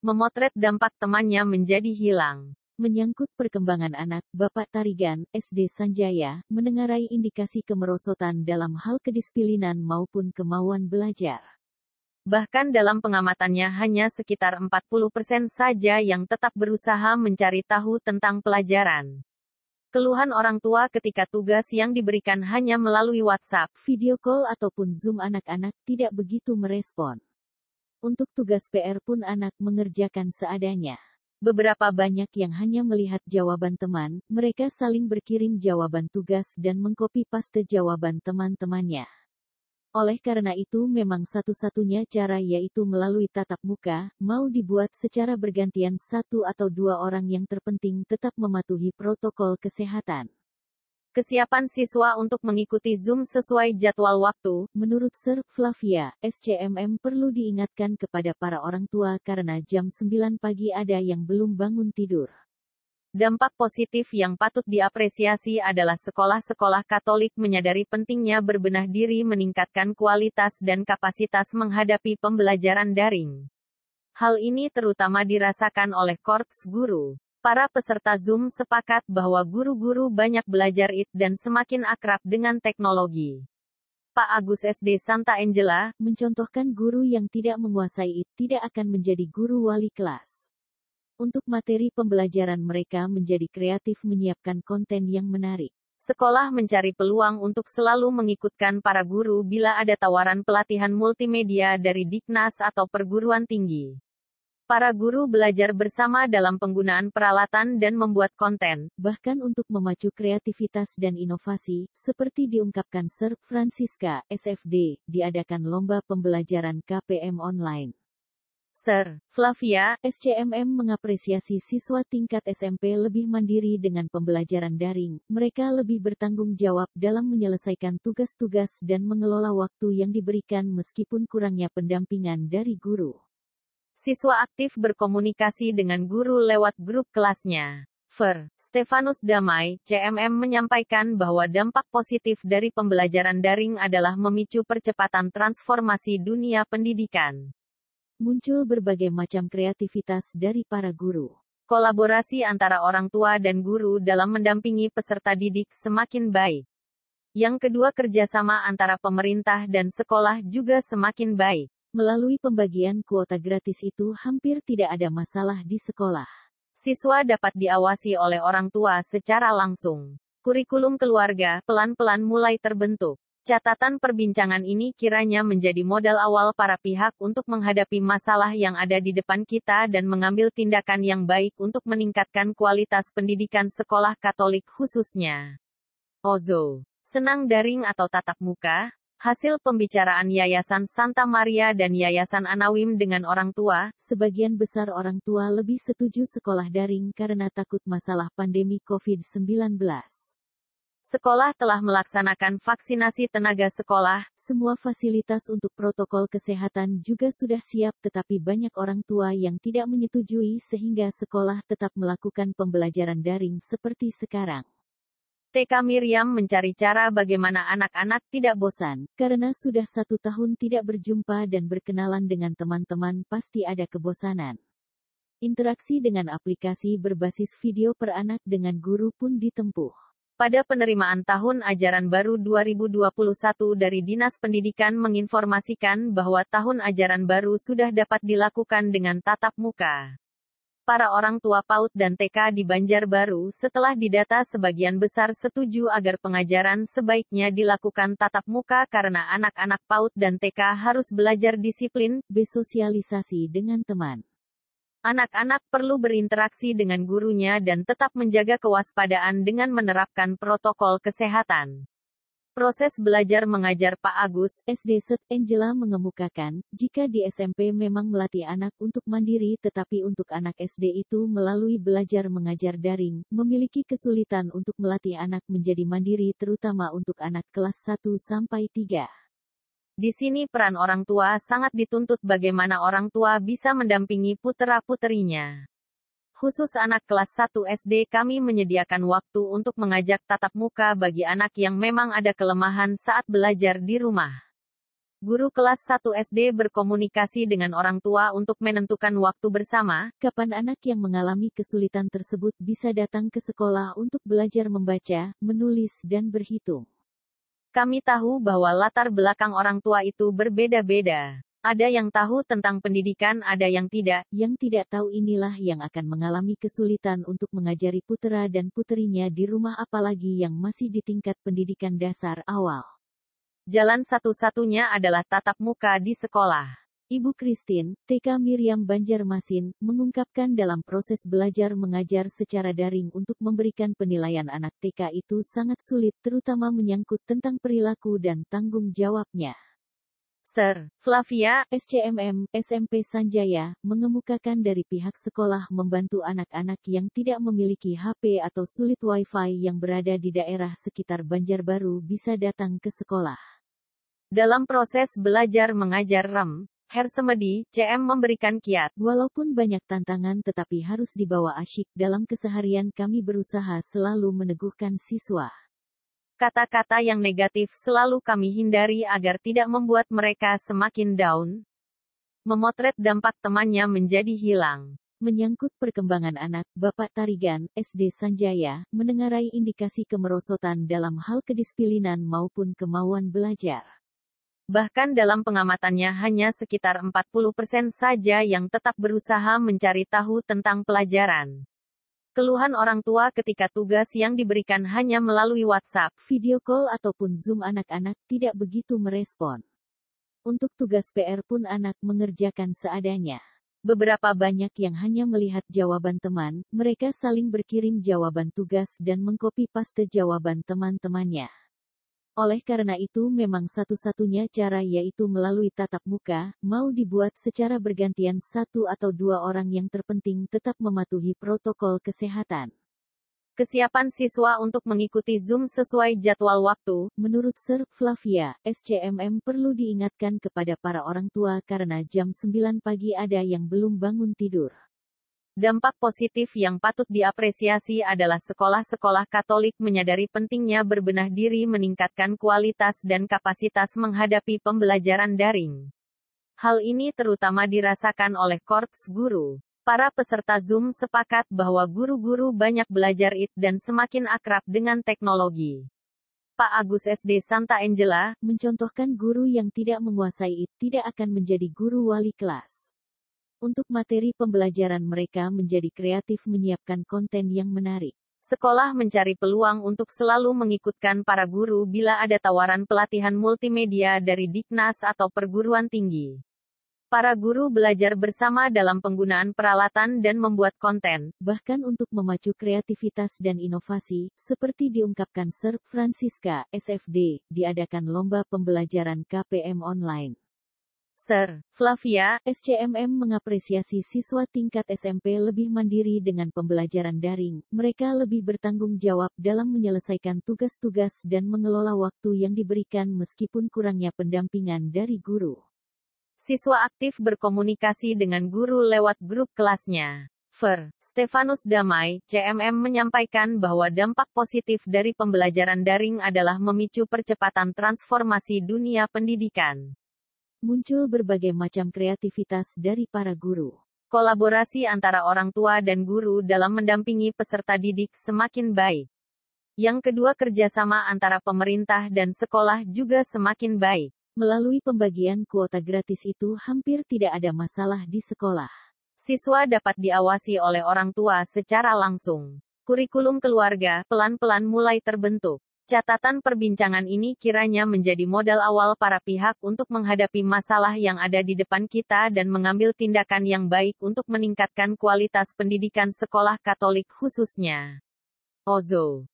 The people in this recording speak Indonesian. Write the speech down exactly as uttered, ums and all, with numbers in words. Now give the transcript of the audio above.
memotret dampak temannya menjadi hilang. Menyangkut perkembangan anak, Bapak Tarigan, S D Sanjaya, menengarai indikasi kemerosotan dalam hal kedisiplinan maupun kemauan belajar. Bahkan dalam pengamatannya hanya sekitar empat puluh persen saja yang tetap berusaha mencari tahu tentang pelajaran. Keluhan orang tua ketika tugas yang diberikan hanya melalui WhatsApp, video call ataupun Zoom anak-anak tidak begitu merespon. Untuk tugas P R pun anak mengerjakan seadanya. Beberapa banyak yang hanya melihat jawaban teman, mereka saling berkirim jawaban tugas dan mengcopy paste jawaban teman-temannya. Oleh karena itu memang satu-satunya cara yaitu melalui tatap muka, mau dibuat secara bergantian satu atau dua orang yang terpenting tetap mematuhi protokol kesehatan. Kesiapan siswa untuk mengikuti Zoom sesuai jadwal waktu, menurut Ser Flavia, S C M M perlu diingatkan kepada para orang tua karena jam sembilan pagi ada yang belum bangun tidur. Dampak positif yang patut diapresiasi adalah sekolah-sekolah Katolik menyadari pentingnya berbenah diri meningkatkan kualitas dan kapasitas menghadapi pembelajaran daring. Hal ini terutama dirasakan oleh Korps Guru. Para peserta Zoom sepakat bahwa guru-guru banyak belajar I T dan semakin akrab dengan teknologi. Pak Agus S D Santa Angela mencontohkan guru yang tidak menguasai I T tidak akan menjadi guru wali kelas. Untuk materi pembelajaran mereka menjadi kreatif menyiapkan konten yang menarik. Sekolah mencari peluang untuk selalu mengikutkan para guru bila ada tawaran pelatihan multimedia dari Diknas atau perguruan tinggi. Para guru belajar bersama dalam penggunaan peralatan dan membuat konten, bahkan untuk memacu kreativitas dan inovasi, seperti diungkapkan Ser Francisca, S F D, diadakan lomba pembelajaran K P M online. Ser Flavia, S C M M mengapresiasi siswa tingkat S M P lebih mandiri dengan pembelajaran daring, mereka lebih bertanggung jawab dalam menyelesaikan tugas-tugas dan mengelola waktu yang diberikan meskipun kurangnya pendampingan dari guru. Siswa aktif berkomunikasi dengan guru lewat grup kelasnya. Fer Stefanus Damai, C M M menyampaikan bahwa dampak positif dari pembelajaran daring adalah memicu percepatan transformasi dunia pendidikan. Muncul berbagai macam kreativitas dari para guru. Kolaborasi antara orang tua dan guru dalam mendampingi peserta didik semakin baik. Yang kedua, kerjasama antara pemerintah dan sekolah juga semakin baik. Melalui pembagian kuota gratis itu hampir tidak ada masalah di sekolah. Siswa dapat diawasi oleh orang tua secara langsung. Kurikulum keluarga pelan-pelan mulai terbentuk. Catatan perbincangan ini kiranya menjadi modal awal para pihak untuk menghadapi masalah yang ada di depan kita dan mengambil tindakan yang baik untuk meningkatkan kualitas pendidikan sekolah Katolik khususnya. Ozo. Senang daring atau tatap muka? Hasil pembicaraan Yayasan Santa Maria dan Yayasan Anawim dengan orang tua, sebagian besar orang tua lebih setuju sekolah daring karena takut masalah pandemi covid sembilan belas. Sekolah telah melaksanakan vaksinasi tenaga sekolah, semua fasilitas untuk protokol kesehatan juga sudah siap tetapi banyak orang tua yang tidak menyetujui sehingga sekolah tetap melakukan pembelajaran daring seperti sekarang. T K Miriam mencari cara bagaimana anak-anak tidak bosan. Karena sudah satu tahun tidak berjumpa dan berkenalan dengan teman-teman pasti ada kebosanan. Interaksi dengan aplikasi berbasis video per anak dengan guru pun ditempuh. Pada penerimaan tahun ajaran baru dua ribu dua puluh satu dari Dinas Pendidikan menginformasikan bahwa tahun ajaran baru sudah dapat dilakukan dengan tatap muka. Para orang tua PAUD dan T K di Banjarbaru setelah didata sebagian besar setuju agar pengajaran sebaiknya dilakukan tatap muka karena anak-anak PAUD dan T K harus belajar disiplin, bersosialisasi dengan teman. Anak-anak perlu berinteraksi dengan gurunya dan tetap menjaga kewaspadaan dengan menerapkan protokol kesehatan. Proses belajar mengajar Pak Agus, S D Set Angela mengemukakan, jika di S M P memang melatih anak untuk mandiri tetapi untuk anak S D itu melalui belajar mengajar daring, memiliki kesulitan untuk melatih anak menjadi mandiri terutama untuk anak kelas satu sampai tiga. Di sini peran orang tua sangat dituntut bagaimana orang tua bisa mendampingi putera-puterinya. Khusus anak kelas satu S D kami menyediakan waktu untuk mengajak tatap muka bagi anak yang memang ada kelemahan saat belajar di rumah. Guru kelas satu S D berkomunikasi dengan orang tua untuk menentukan waktu bersama. Kapan anak yang mengalami kesulitan tersebut bisa datang ke sekolah untuk belajar membaca, menulis, dan berhitung. Kami tahu bahwa latar belakang orang tua itu berbeda-beda. Ada yang tahu tentang pendidikan, ada yang tidak. Yang tidak tahu inilah yang akan mengalami kesulitan untuk mengajari putra dan puterinya di rumah, apalagi yang masih di tingkat pendidikan dasar awal. Jalan satu-satunya adalah tatap muka di sekolah. Ibu Christine, T K Miriam Banjarmasin, mengungkapkan dalam proses belajar mengajar secara daring untuk memberikan penilaian anak T K itu sangat sulit, terutama menyangkut tentang perilaku dan tanggung jawabnya. Sir Flavia, S C M M, S M P Sanjaya, mengemukakan dari pihak sekolah membantu anak-anak yang tidak memiliki H P atau sulit Wi-Fi yang berada di daerah sekitar Banjarbaru bisa datang ke sekolah. Dalam proses belajar mengajar R E M, Hersemedi, C M memberikan kiat. Walaupun banyak tantangan tetapi harus dibawa asyik dalam keseharian, kami berusaha selalu meneguhkan siswa. Kata-kata yang negatif selalu kami hindari agar tidak membuat mereka semakin down. Memotret dampak temannya menjadi hilang. Menyangkut perkembangan anak, Bapak Tarigan, S D Sanjaya, mendengarai indikasi kemerosotan dalam hal kedisiplinan maupun kemauan belajar. Bahkan dalam pengamatannya hanya sekitar empat puluh persen saja yang tetap berusaha mencari tahu tentang pelajaran. Keluhan orang tua ketika tugas yang diberikan hanya melalui WhatsApp, video call ataupun Zoom, anak-anak tidak begitu merespon. Untuk tugas P R pun anak mengerjakan seadanya. Beberapa banyak yang hanya melihat jawaban teman, mereka saling berkirim jawaban tugas dan mengcopy paste jawaban teman-temannya. Oleh karena itu memang satu-satunya cara yaitu melalui tatap muka, mau dibuat secara bergantian satu atau dua orang, yang terpenting tetap mematuhi protokol kesehatan. Kesiapan siswa untuk mengikuti Zoom sesuai jadwal waktu. Menurut Sir Flavia, S C M M perlu diingatkan kepada para orang tua karena jam sembilan pagi ada yang belum bangun tidur. Dampak positif yang patut diapresiasi adalah sekolah-sekolah Katolik menyadari pentingnya berbenah diri meningkatkan kualitas dan kapasitas menghadapi pembelajaran daring. Hal ini terutama dirasakan oleh korps guru. Para peserta Zoom sepakat bahwa guru-guru banyak belajar I T dan semakin akrab dengan teknologi. Pak Agus S D Santa Angela mencontohkan guru yang tidak menguasai I T tidak akan menjadi guru wali kelas. Untuk materi pembelajaran mereka menjadi kreatif menyiapkan konten yang menarik. Sekolah mencari peluang untuk selalu mengikutkan para guru bila ada tawaran pelatihan multimedia dari Diknas atau perguruan tinggi. Para guru belajar bersama dalam penggunaan peralatan dan membuat konten, bahkan untuk memacu kreativitas dan inovasi, seperti diungkapkan Sir Francisca, S F D, diadakan lomba pembelajaran K P M online. Sir Flavia, S C M M mengapresiasi siswa tingkat S M P lebih mandiri dengan pembelajaran daring. Mereka lebih bertanggung jawab dalam menyelesaikan tugas-tugas dan mengelola waktu yang diberikan meskipun kurangnya pendampingan dari guru. Siswa aktif berkomunikasi dengan guru lewat grup kelasnya. Fr. Stefanus Damai, C M M menyampaikan bahwa dampak positif dari pembelajaran daring adalah memicu percepatan transformasi dunia pendidikan. Muncul berbagai macam kreativitas dari para guru. Kolaborasi antara orang tua dan guru dalam mendampingi peserta didik semakin baik. Yang kedua, kerjasama antara pemerintah dan sekolah juga semakin baik. Melalui pembagian kuota gratis itu hampir tidak ada masalah di sekolah. Siswa dapat diawasi oleh orang tua secara langsung. Kurikulum keluarga pelan-pelan mulai terbentuk. Catatan perbincangan ini kiranya menjadi modal awal para pihak untuk menghadapi masalah yang ada di depan kita dan mengambil tindakan yang baik untuk meningkatkan kualitas pendidikan sekolah Katolik khususnya. Ozo